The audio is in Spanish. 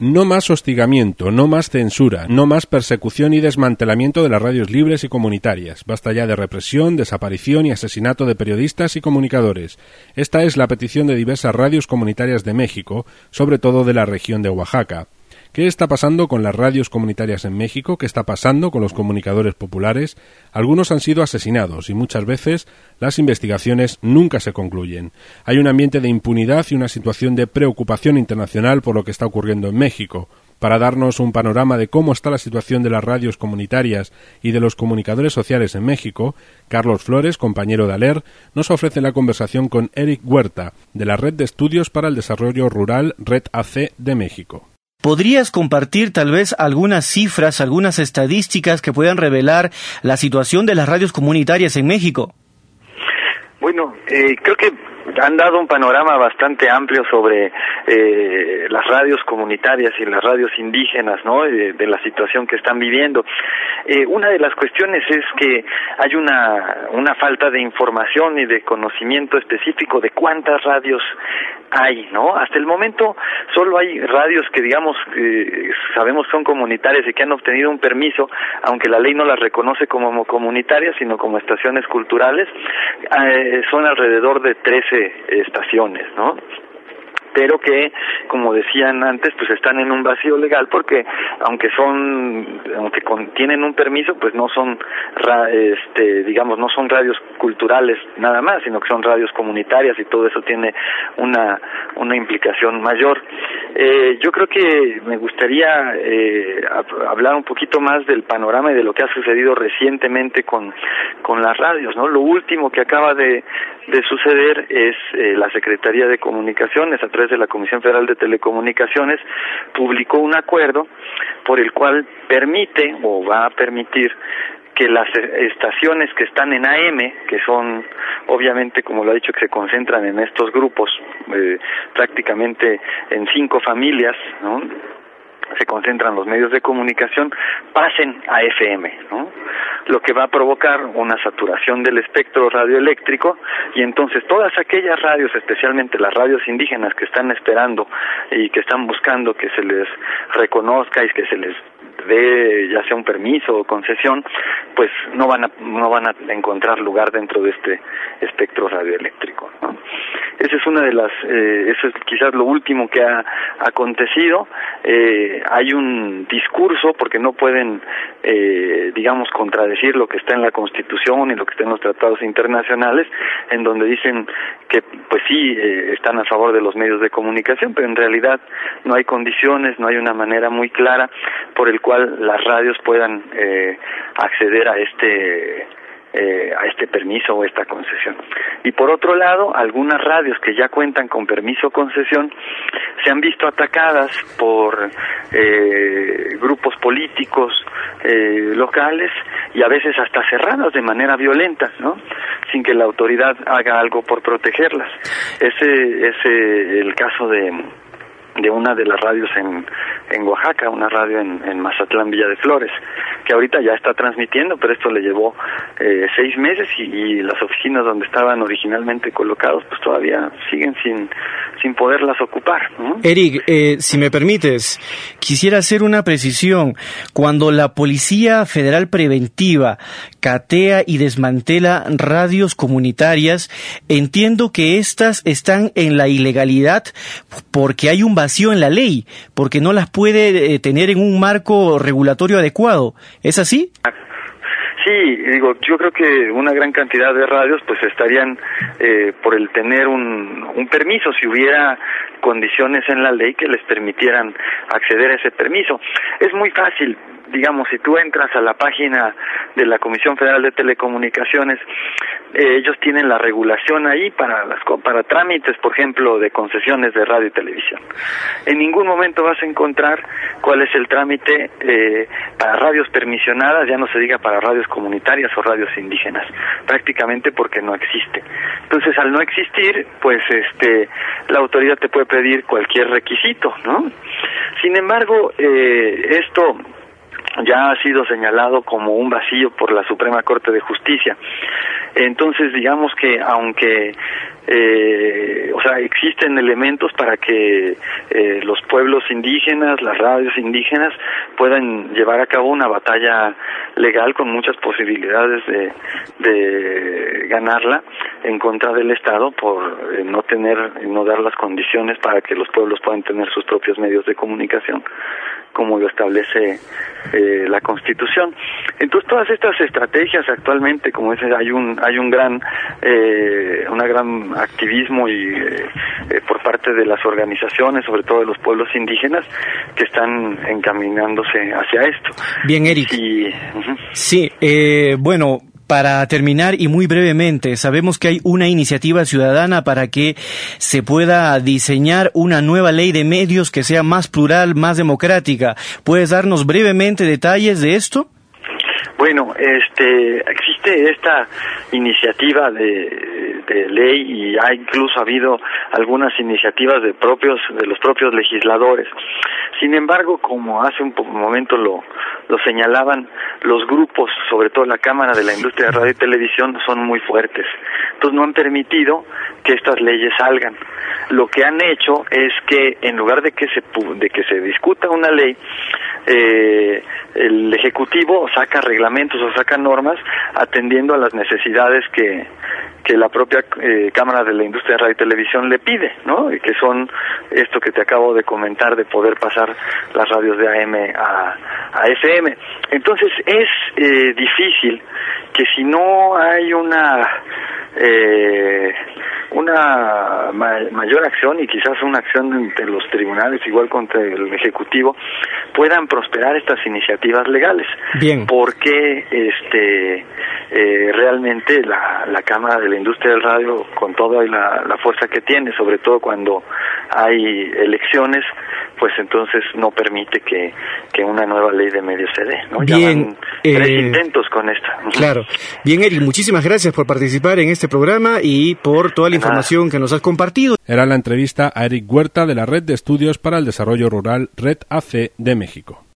No más hostigamiento, no más censura, no más persecución y desmantelamiento de las radios libres y comunitarias. Basta ya de represión, desaparición y asesinato de periodistas y comunicadores. Esta es la petición de diversas radios comunitarias de México, sobre todo de la región de Oaxaca. ¿Qué está pasando con las radios comunitarias en México? ¿Qué está pasando con los comunicadores populares? Algunos han sido asesinados y muchas veces las investigaciones nunca se concluyen. Hay un ambiente de impunidad y una situación de preocupación internacional por lo que está ocurriendo en México. Para darnos un panorama de cómo está la situación de las radios comunitarias y de los comunicadores sociales en México, Carlos Flores, compañero de ALER, nos ofrece la conversación con Eric Huerta, de la Red de Estudios para el Desarrollo Rural, Red AC de México. ¿Podrías compartir tal vez algunas cifras, algunas estadísticas que puedan revelar la situación de las radios comunitarias en México? Bueno, creo que han dado un panorama bastante amplio sobre las radios comunitarias y las radios indígenas, ¿no? De la situación que están viviendo. Una de las cuestiones es que hay una falta de información y de conocimiento específico de cuántas radios hay, ¿no? Hasta el momento solo hay radios que, digamos, sabemos son comunitarias y que han obtenido un permiso, aunque la ley no las reconoce como comunitarias, sino como estaciones culturales. Son alrededor de 13 estaciones, ¿no? Pero que, como decían antes, pues están en un vacío legal porque aunque tienen un permiso, pues no son no son radios culturales nada más, sino que son radios comunitarias y todo eso tiene una implicación mayor. Yo creo que me gustaría hablar un poquito más del panorama y de lo que ha sucedido recientemente con las radios, ¿no? Lo último que acaba de suceder es la Secretaría de Comunicaciones, a través de la Comisión Federal de Telecomunicaciones, publicó un acuerdo por el cual permite o va a permitir que las estaciones que están en AM, que son obviamente, como lo ha dicho, que se concentran en estos grupos, prácticamente en 5 familias, ¿no? Se concentran los medios de comunicación, pasen a FM, ¿no? Lo que va a provocar una saturación del espectro radioeléctrico, y entonces todas aquellas radios, especialmente las radios indígenas que están esperando y que están buscando que se les reconozca y que se les dé ya sea un permiso o concesión, pues no van a encontrar lugar dentro de este espectro radioeléctrico, ¿no? Esa es una de las, eso es quizás lo último que ha acontecido. Hay un discurso, porque no pueden, contradecir lo que está en la Constitución y lo que está en los tratados internacionales, en donde dicen que, pues sí, están a favor de los medios de comunicación, pero en realidad no hay condiciones, no hay una manera muy clara por el cual las radios puedan acceder a este permiso o esta concesión. Y por otro lado, algunas radios que ya cuentan con permiso o concesión se han visto atacadas por grupos políticos locales y a veces hasta cerradas de manera violenta, ¿no? Sin que la autoridad haga algo por protegerlas. Ese es el caso de una de las radios en Oaxaca, una radio en Mazatlán, Villa de Flores, que ahorita ya está transmitiendo, pero esto le llevó 6 meses y las oficinas donde estaban originalmente colocados pues todavía siguen sin poderlas ocupar, ¿no? Eric, si me permites, quisiera hacer una precisión. Cuando la Policía Federal Preventiva catea y desmantela radios comunitarias, entiendo que estas están en la ilegalidad porque hay un vacío en la ley, porque no las puede tener en un marco regulatorio adecuado. ¿Es así? Sí, yo creo que una gran cantidad de radios pues estarían por el tener un permiso, si hubiera condiciones en la ley que les permitieran acceder a ese permiso. Es muy fácil, digamos, si tú entras a la página de la Comisión Federal de Telecomunicaciones, ellos tienen la regulación ahí para trámites, por ejemplo, de concesiones de radio y televisión. En ningún momento vas a encontrar cuál es el trámite para radios permisionadas, ya no se diga para radios comunitarias o radios indígenas, prácticamente porque no existe. Entonces, al no existir, pues la autoridad te puede pedir cualquier requisito, ¿no? Sin embargo, esto ya ha sido señalado como un vacío por la Suprema Corte de Justicia. Entonces, digamos que aunque o sea, existen elementos para que los pueblos indígenas, las radios indígenas puedan llevar a cabo una batalla legal con muchas posibilidades de ganarla en contra del Estado por no dar las condiciones para que los pueblos puedan tener sus propios medios de comunicación, como lo establece la Constitución. Entonces, todas estas estrategias actualmente, como dices, hay un gran activismo y por parte de las organizaciones, sobre todo de los pueblos indígenas, que están encaminándose hacia esto. Bien, Eric. Sí, bueno, para terminar y muy brevemente, sabemos que hay una iniciativa ciudadana para que se pueda diseñar una nueva ley de medios que sea más plural, más democrática. ¿Puedes darnos brevemente detalles de esto? Bueno, existe esta iniciativa de ley y ha incluso habido algunas iniciativas de los propios legisladores. Sin embargo, como hace un momento lo señalaban, los grupos, sobre todo la Cámara de la Industria de Radio y Televisión, son muy fuertes. Entonces no han permitido que estas leyes salgan. Lo que han hecho es que en lugar de que se discuta una ley, el Ejecutivo saca reglamentos o saca normas atendiendo a las necesidades que la propia Cámara de la Industria de Radio y Televisión le pide, ¿no? Y que son esto que te acabo de comentar, de poder pasar las radios de AM a FM. Entonces es difícil que si no hay una mayor acción y quizás una acción entre los tribunales, igual contra el Ejecutivo, puedan prosperar estas iniciativas legales. Bien. Porque realmente la Cámara de la Industria del Radio, con toda la fuerza que tiene, sobre todo cuando hay elecciones, pues entonces no permite que una nueva ley de medios se dé, ¿no? Bien, ya van 3 intentos con esta. Claro. Bien, Eric, muchísimas gracias por participar en este programa y por toda la información que nos has compartido. Era la entrevista a Eric Huerta de la Red de Estudios para el Desarrollo Rural, Red AC de México.